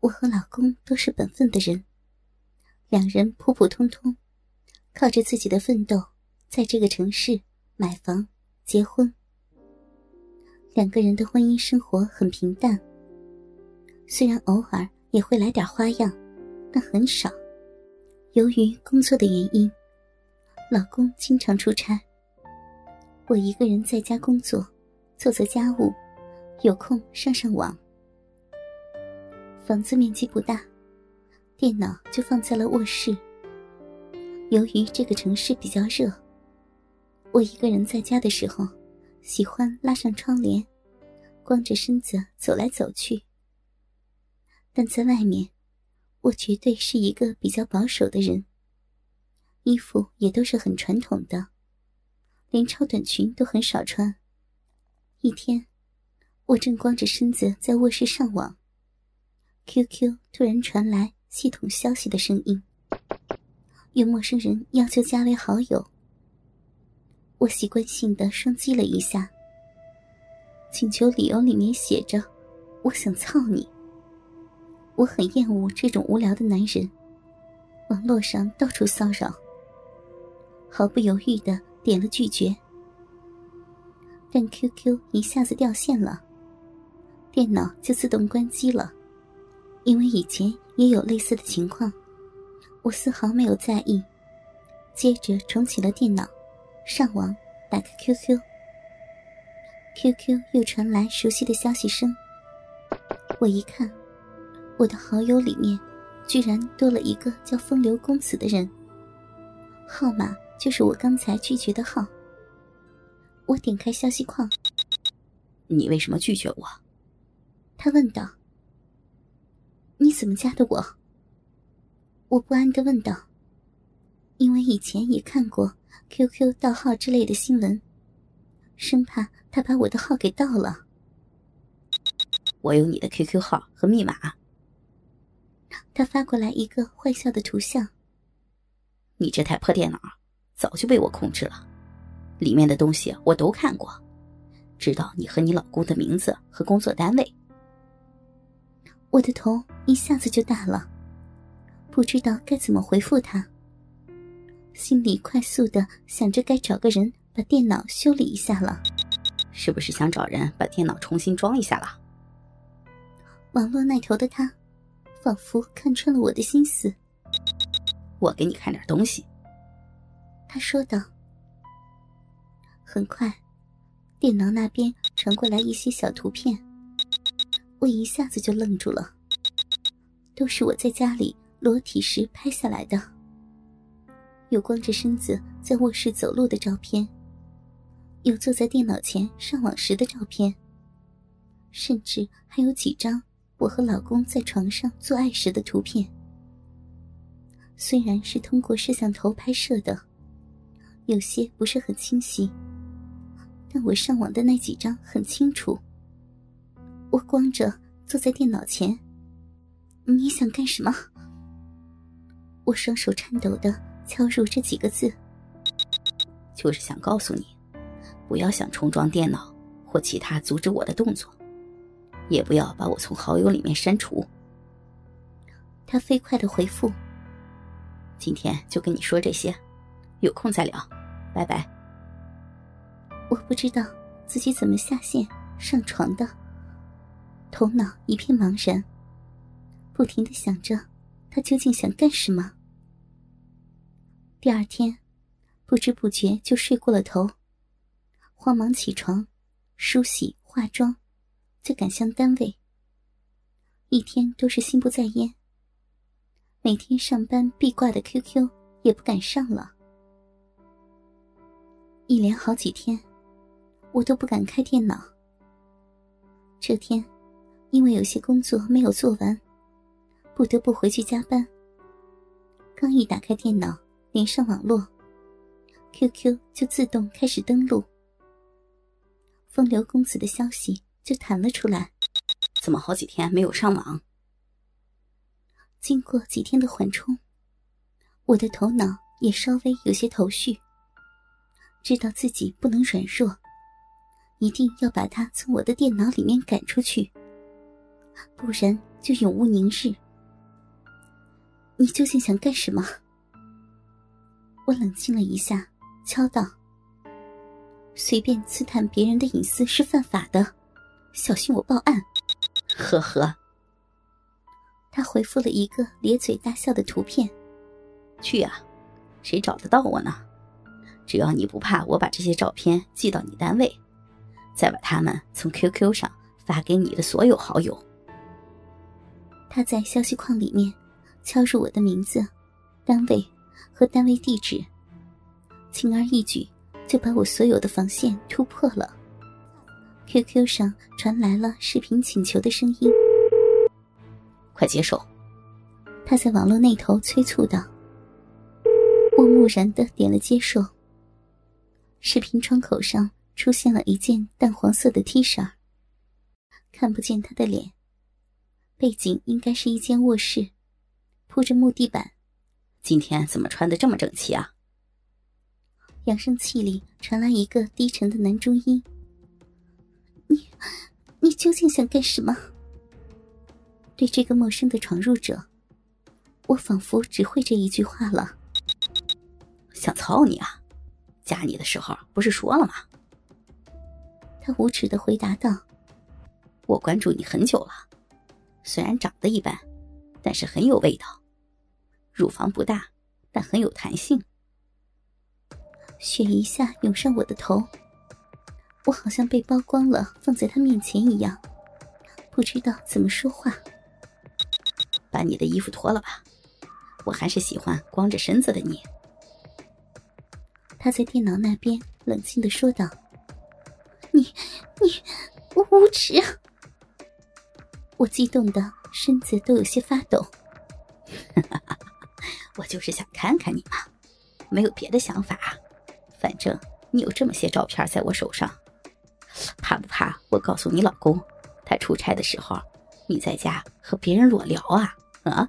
我和老公都是本分的人，两人普普通通，靠着自己的奋斗，在这个城市买房、结婚。两个人的婚姻生活很平淡，虽然偶尔也会来点花样，但很少。由于工作的原因，老公经常出差，我一个人在家工作，做做家务，有空上上网。房子面积不大，电脑就放在了卧室。由于这个城市比较热，我一个人在家的时候，喜欢拉上窗帘，光着身子走来走去。但在外面，我绝对是一个比较保守的人，衣服也都是很传统的，连超短裙都很少穿。一天，我正光着身子在卧室上网， QQ 突然传来系统消息的声音，有陌生人要求加为好友。我习惯性地双击了一下，请求理由里面写着我想操你。我很厌恶这种无聊的男人，网络上到处骚扰，毫不犹豫地点了拒绝。但 QQ 一下子掉线了，电脑就自动关机了。因为以前也有类似的情况，我丝毫没有在意，接着重启了电脑，上网，打开 QQ 又传来熟悉的消息声。我一看，我的好友里面居然多了一个叫风流公子的人，号码就是我刚才拒绝的号。我点开消息框， 你为什么拒绝我？ 他问道。你怎么加的我？我不安地问道，因为以前也看过 QQ 盗号之类的新闻，生怕他把我的号给盗了。 我有你的 QQ 号和密码。 他发过来一个坏笑的图像。 你这台破电脑早就被我控制了，里面的东西我都看过，知道你和你老公的名字和工作单位。 我的头一下子就大了，不知道该怎么回复他，心里快速地想着该找个人把电脑修理一下了。 是不是想找人把电脑重新装一下了？ 网络那头的他仿佛看穿了我的心思。 我给你看点东西， 他说道。很快，电脑那边传过来一些小图片，我一下子就愣住了，都是我在家里裸体时拍下来的，有光着身子在卧室走路的照片，有坐在电脑前上网时的照片，甚至还有几张我和老公在床上做爱时的图片。虽然是通过摄像头拍摄的，有些不是很清晰，但我上网的那几张很清楚。我光着坐在电脑前。你想干什么？我双手颤抖地敲入这几个字。 就是想告诉你，不要想重装电脑或其他阻止我的动作，也不要把我从好友里面删除。 他飞快地回复。 今天就跟你说这些，有空再聊，拜拜。 我不知道自己怎么下线上床的，头脑一片茫然，不停地想着他究竟想干什么。第二天不知不觉就睡过了头，慌忙起床梳洗化妆，就赶向单位。一天都是心不在焉，每天上班必挂的 QQ 也不敢上了。一连好几天我都不敢开电脑。这天因为有些工作没有做完，不得不回去加班。刚一打开电脑连上网络， QQ 就自动开始登录，风流公子的消息就弹了出来。 怎么好几天没有上网？ 经过几天的缓冲，我的头脑也稍微有些头绪，知道自己不能软弱，一定要把他从我的电脑里面赶出去，不然就永无宁日。你究竟想干什么？我冷静了一下，敲道：随便刺探别人的隐私是犯法的，小心我报案。 呵呵。 他回复了一个咧嘴大笑的图片。 去啊，谁找得到我呢？只要你不怕我把这些照片寄到你单位，再把它们从 QQ 上发给你的所有好友。 他在消息框里面敲入我的名字、单位和单位地址，轻而易举就把我所有的防线突破了。QQ 上传来了视频请求的声音。 快接受。 他在网络那头催促道。我木然地点了接受。视频窗口上出现了一件淡黄色的 T 恤，看不见他的脸，背景应该是一间卧室，铺着木地板。 今天怎么穿得这么整齐啊？ 扬声器里传来一个低沉的男中音。你究竟想干什么？对这个陌生的闯入者，我仿佛只会这一句话了。 想操你啊，加你的时候不是说了吗？ 他无耻地回答道。 我关注你很久了，虽然长得一般，但是很有味道。乳房不大，但很有弹性。 血一下涌上我的头，我好像被剥光了放在他面前一样，不知道怎么说话。 把你的衣服脱了吧，我还是喜欢光着身子的你。 他在电脑那边冷静地说道。你无耻！我激动的身子都有些发抖。 我就是想看看你嘛，没有别的想法。反正你有这么些照片在我手上，怕不怕我告诉你老公，他出差的时候你在家和别人裸聊啊？啊？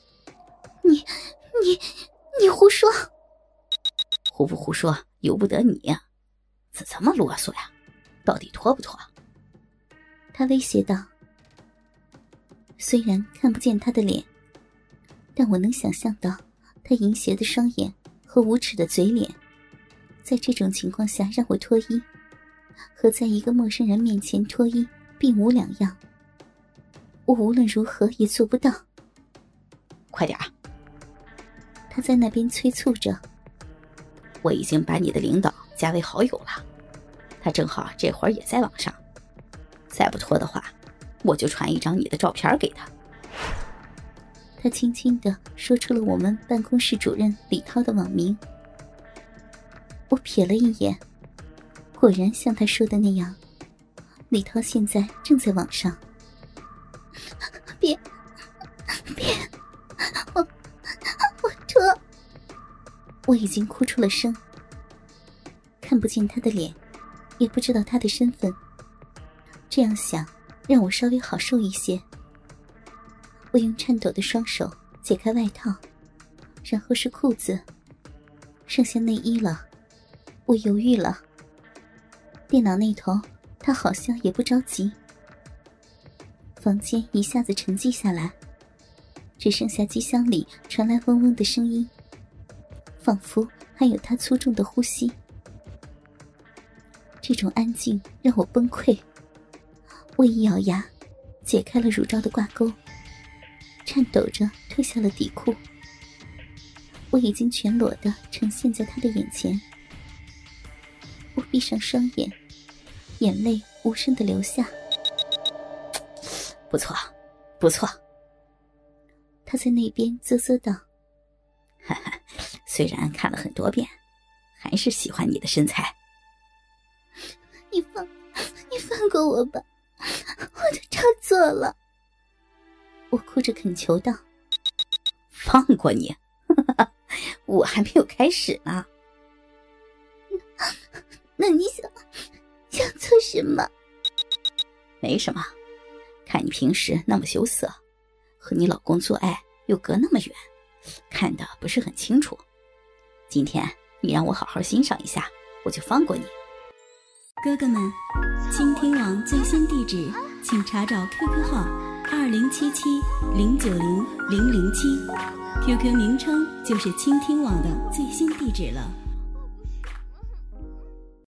你胡说！ 胡不胡说由不得你呀，怎这么啰嗦呀？到底脱不脱？ 他威胁道。虽然看不见他的脸，但我能想象到他淫邪的双眼和无耻的嘴脸。在这种情况下让我脱衣，和在一个陌生人面前脱衣并无两样。我无论如何也做不到。 快点！ 他在那边催促着。 我已经把你的领导加为好友了，他正好这会儿也在网上。再不脱的话，我就传一张你的照片给他。 他轻轻地说出了我们办公室主任李涛的网名。我瞥了一眼，果然像他说的那样，李涛现在正在网上。别，我脱！我已经哭出了声。看不见他的脸，也不知道他的身份，这样想让我稍微好受一些。我用颤抖的双手解开外套，然后是裤子，剩下内衣了。我犹豫了。电脑那头他好像也不着急。房间一下子沉寂下来，只剩下机箱里传来嗡嗡的声音，仿佛还有他粗重的呼吸。这种安静让我崩溃。我一咬牙，解开了乳罩的挂钩，颤抖着脱下了底裤。我已经全裸地呈现在他的眼前。我闭上双眼，眼泪无声地流下。 不错，不错。 他在那边啧啧道。 哈哈，虽然看了很多遍，还是喜欢你的身材。 你放过我吧，我就照做了。我哭着恳求道。 放过你？我还没有开始呢。 那你想做什么？ 没什么，看你平时那么羞涩，和你老公做爱又隔那么远，看得不是很清楚。今天你让我好好欣赏一下，我就放过你。 哥哥们，倾听网最新地址，请查找 QQ 号 2077-090-007，QQ 名称就是倾听网的最新地址了。